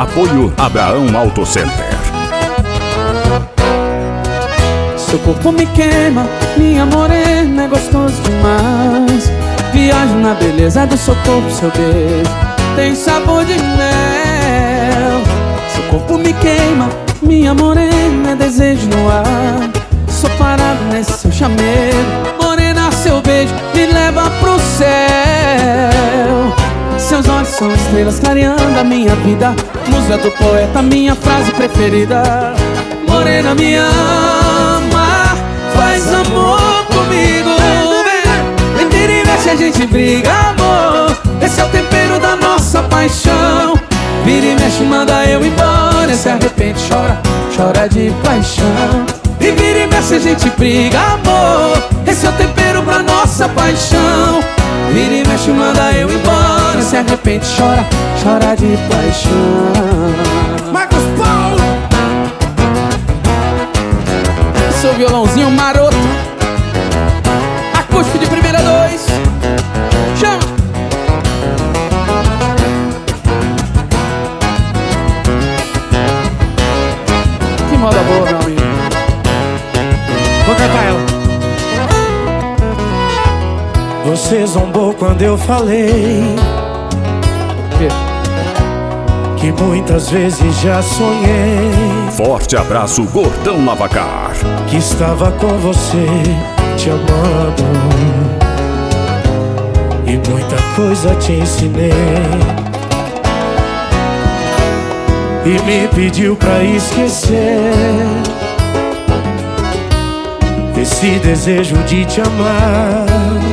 Apoio Abraão Auto Center. Seu corpo me queima, minha morena, é gostoso demais. Viajo na beleza do seu corpo, seu beijo tem sabor de mel. Seu corpo me queima, minha morena, é desejo no ar. Sou parado nesse seu chameiro, morena, seu beijo me leva pro céu. Seus olhos são estrelas clareando a minha vida, musa do poeta, minha frase preferida. Morena, me ama, faz amor comigo. Vem, vira e mexe, a gente briga, amor. Esse é o tempero da nossa paixão. Vira e mexe, manda eu embora. Se arrepende, chora, chora de paixão. E vira e mexe, a gente briga, amor. Esse é o tempero pra nossa paixão. Vira e mexe, manda eu embora. Se arrepende, chora, chora de paixão. Marcos Paulo! Seu violãozinho maroto, acústico de primeira 2. Chama! Que moda boa, meu amigo. Vou cantar ela. Você zombou quando eu falei que muitas vezes já sonhei. Forte abraço, Gordão Lavacar. Que estava com você, te amando, e muita coisa te ensinei. E me pediu pra esquecer esse desejo de te amar.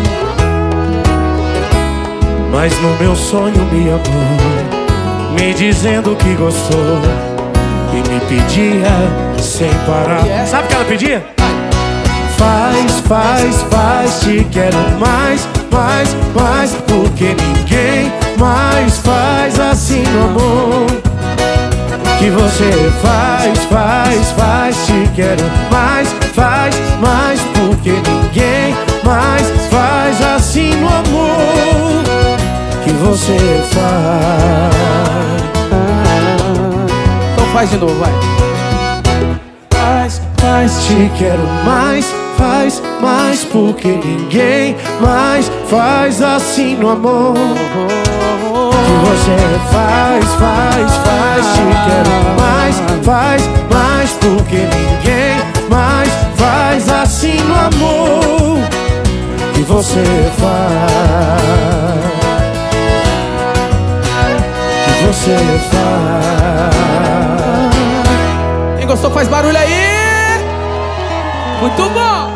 Mas no meu sonho me amou, me dizendo que gostou, e me pedia sem parar. Sabe o que ela pedia? Faz, faz, faz, te quero mais, mais, mais, porque ninguém mais faz assim no amor. Que você faz, faz, faz, te quero mais, faz, mais, porque ninguém mais faz assim no amor. Que você faz. Então faz de novo, vai. Faz, faz, te quero mais, faz, mais, porque ninguém mais faz assim no amor. Que você faz, faz, faz, te quero mais, faz, mais, porque ninguém mais faz assim no amor. Que você faz. Você faz. Quem gostou faz barulho aí. Muito bom.